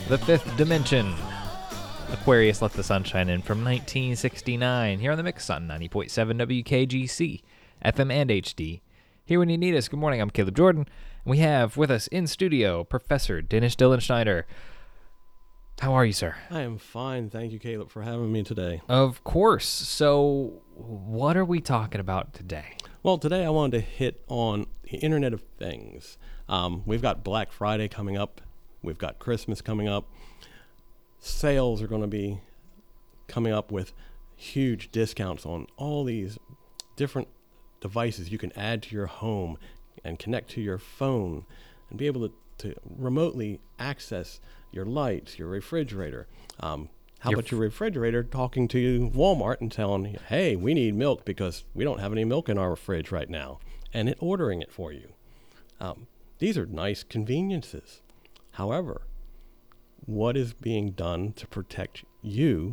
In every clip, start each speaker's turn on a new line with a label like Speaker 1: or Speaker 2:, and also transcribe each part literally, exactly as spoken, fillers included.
Speaker 1: The Fifth Dimension. Aquarius Let the Sunshine In from nineteen sixty-nine. Here on the Mix on ninety point seven W K G C, F M and H D. Here when you need us. Good morning, I'm Caleb Jordan. And we have with us in studio Professor Dennis Dillon Schneider. How are you, sir?
Speaker 2: I am fine. Thank you, Caleb, for having me today.
Speaker 1: Of course. So, what are we talking about today?
Speaker 2: Well, today I wanted to hit on the Internet of Things. Um, we've got Black Friday coming up. We've got Christmas coming up. Sales are going to be coming up with huge discounts on all these different devices you can add to your home and connect to your phone and be able to, to remotely access your lights, your refrigerator. Um, how
Speaker 1: Your
Speaker 2: about your refrigerator talking to Walmart and telling you, hey, we need milk because we don't have any milk in our fridge right now, and it ordering it for you. Um, these are nice conveniences. However, what is being done to protect you?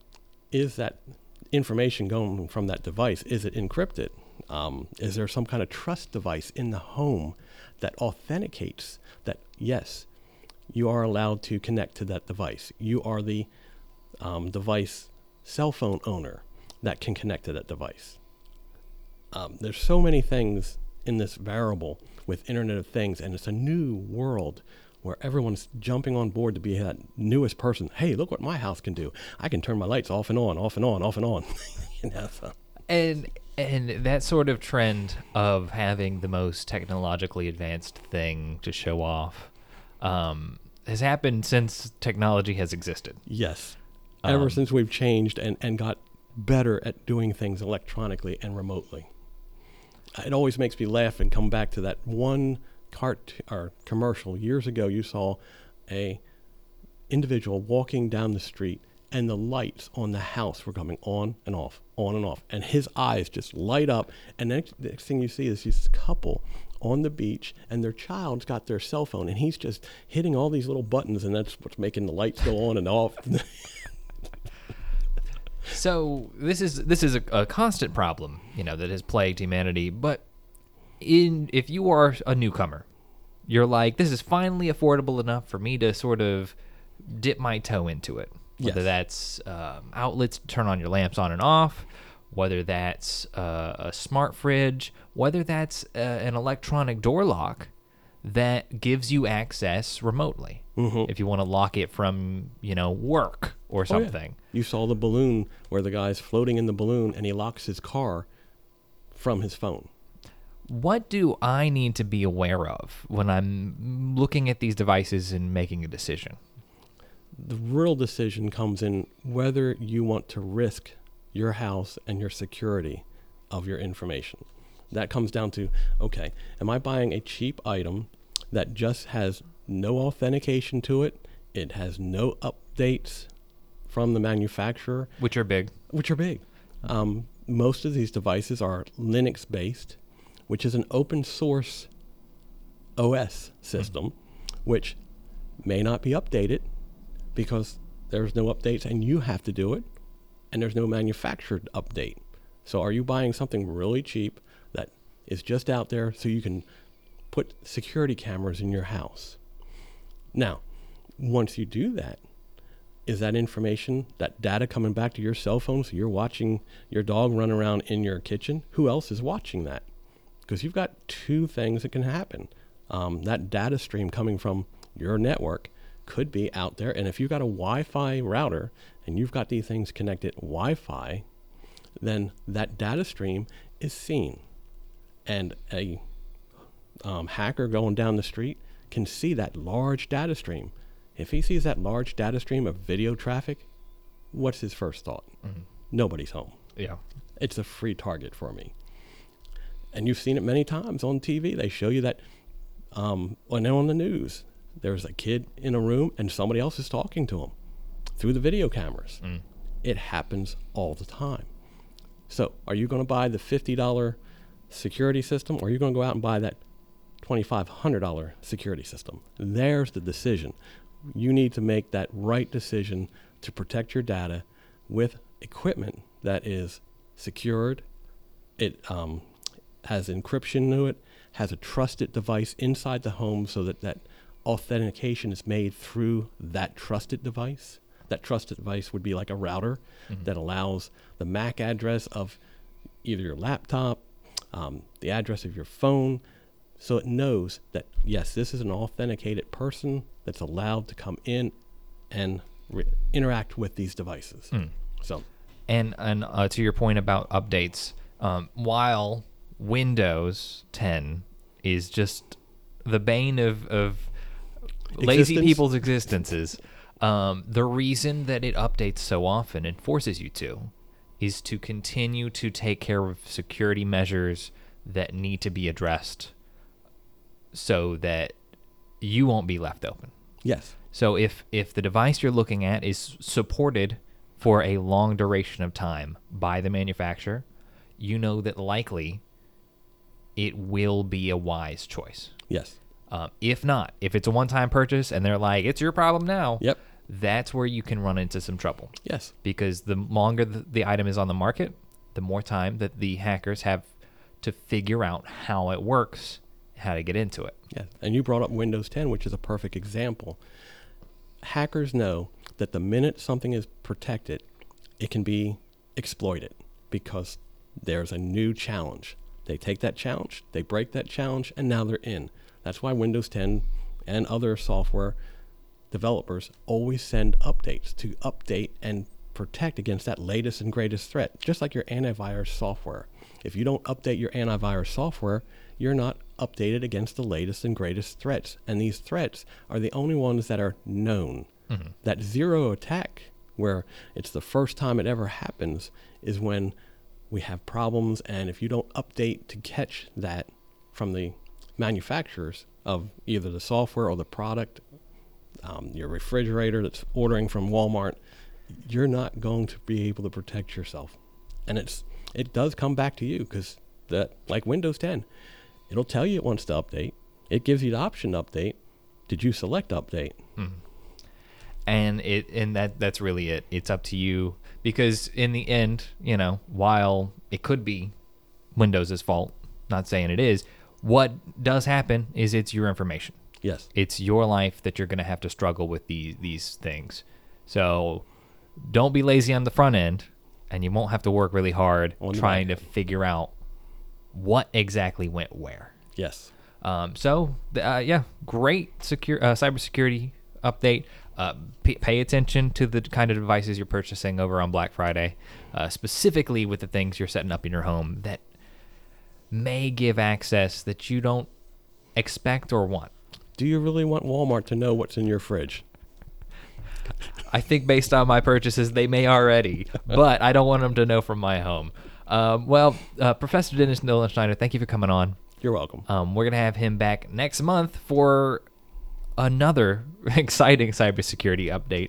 Speaker 2: Is that information going from that device, is it encrypted? Um, is there some kind of trust device in the home that authenticates that, yes, you are allowed to connect to that device? You are the um, device cell phone owner that can connect to that device. Um, there's so many things in this variable with Internet of Things, and it's a new world where everyone's jumping on board to be that newest person. Hey, look what my house can do. I can turn my lights off and on, off and on, off and on. you know, so.
Speaker 1: And and that sort of trend of having the most technologically advanced thing to show off um, has happened since technology has existed.
Speaker 2: Yes.
Speaker 1: Um,
Speaker 2: Ever since we've changed and, and got better at doing things electronically and remotely. It always makes me laugh and come back to that one cart or commercial years ago. You saw a individual walking down the street and the lights on the house were coming on and off, on and off, and his eyes just light up. And the next, the next thing you see is this couple on the beach, and their child's got their cell phone, and he's just hitting all these little buttons, and that's what's making the lights go on and off.
Speaker 1: So this is this is a, a constant problem, you know, that has plagued humanity. But in if you are a newcomer, you're like, this is finally affordable enough for me to sort of dip my toe into it. Whether
Speaker 2: Yes.
Speaker 1: that's um, outlets to turn on your lamps on and off, whether that's uh, a smart fridge, whether that's uh, an electronic door lock that gives you access remotely.
Speaker 2: Mhm.
Speaker 1: If you want to lock it from, you know, work or
Speaker 2: Oh, yeah.
Speaker 1: something.
Speaker 2: You saw the balloon where the guy's floating in the balloon and he locks his car from his phone.
Speaker 1: What do I need to be aware of when I'm looking at these devices and making a decision?
Speaker 2: The real decision comes in whether you want to risk your house and your security of your information. That comes down to, okay, am I buying a cheap item that just has no authentication to it? It has no updates from the manufacturer,
Speaker 1: Which are big.
Speaker 2: which are big. Um, most of these devices are Linux based, which is an open source O S system, mm-hmm. which may not be updated because there's no updates and you have to do it, and there's no manufactured update. So are you buying something really cheap that is just out there so you can put security cameras in your house? Now, once you do that, is that information, that data coming back to your cell phone so you're watching your dog run around in your kitchen? Who else is watching that? Because you've got two things that can happen. Um, that data stream coming from your network could be out there. And if you've got a Wi-Fi router and you've got these things connected Wi-Fi, then that data stream is seen. And a um, hacker going down the street can see that large data stream. If he sees that large data stream of video traffic, what's his first thought? Mm-hmm. Nobody's home.
Speaker 1: Yeah.
Speaker 2: It's a free target for me. And you've seen it many times on T V. They show you that um, when they're on the news, there's a kid in a room and somebody else is talking to him through the video cameras. Mm. It happens all the time. So are you going to buy the fifty dollars security system, or are you going to go out and buy that twenty-five hundred dollars security system? There's the decision. You need to make that right decision to protect your data with equipment that is secured. It um, has encryption to it, has a trusted device inside the home so that that authentication is made through that trusted device. That trusted device would be like a router mm-hmm. that allows the M A C address of either your laptop, um, the address of your phone, so it knows that, yes, this is an authenticated person that's allowed to come in and re- interact with these devices. Mm. So,
Speaker 1: And, and uh, to your point about updates, um, while Windows ten is just the bane of, of lazy people's existences, um, the reason that it updates so often and forces you to is to continue to take care of security measures that need to be addressed so that you won't be left open.
Speaker 2: Yes.
Speaker 1: So if, if the device you're looking at is supported for a long duration of time by the manufacturer, you know that likely it will be a wise choice.
Speaker 2: Yes.
Speaker 1: Um, if not, if it's a one-time purchase and they're like, it's your problem now,
Speaker 2: yep.
Speaker 1: that's where you can run into some trouble.
Speaker 2: Yes.
Speaker 1: Because the longer the, the item is on the market, the more time that the hackers have to figure out how it works, how to get into it.
Speaker 2: Yeah. And you brought up Windows ten, which is a perfect example. Hackers know that the minute something is protected, it can be exploited because there's a new challenge. They take that challenge, they break that challenge, and now they're in. That's why Windows ten and other software developers always send updates to update and protect against that latest and greatest threat, just like your antivirus software. If you don't update your antivirus software, you're not updated against the latest and greatest threats. And these threats are the only ones that are known. Mm-hmm. That zero attack, where it's the first time it ever happens, is when we have problems. And if you don't update to catch that from the manufacturers of either the software or the product, um, your refrigerator that's ordering from Walmart, you're not going to be able to protect yourself. And it's it does come back to you because that, like Windows ten, it'll tell you it wants to update. It gives you the option to update. Did you select update?
Speaker 1: Mm-hmm. And it and that that's really it. It's up to you because in the end, you know, while it could be Windows' fault, not saying it is, what does happen is it's your information.
Speaker 2: Yes.
Speaker 1: It's your life that you're going to have to struggle with these these things. So don't be lazy on the front end, and you won't have to work really hard trying to figure out what exactly went where.
Speaker 2: Yes.
Speaker 1: Um, so, uh, yeah, great secure uh, cybersecurity update. Uh, p- pay attention to the kind of devices you're purchasing over on Black Friday, uh, specifically with the things you're setting up in your home that may give access that you don't expect or want.
Speaker 2: Do you really want Walmart to know what's in your fridge?
Speaker 1: I think based on my purchases, they may already, but I don't want them to know from my home. Um, well, uh, Professor Dennis Nolan Schneider, thank you for coming on.
Speaker 2: You're welcome.
Speaker 1: Um, we're going to have him back next month for another exciting cybersecurity update.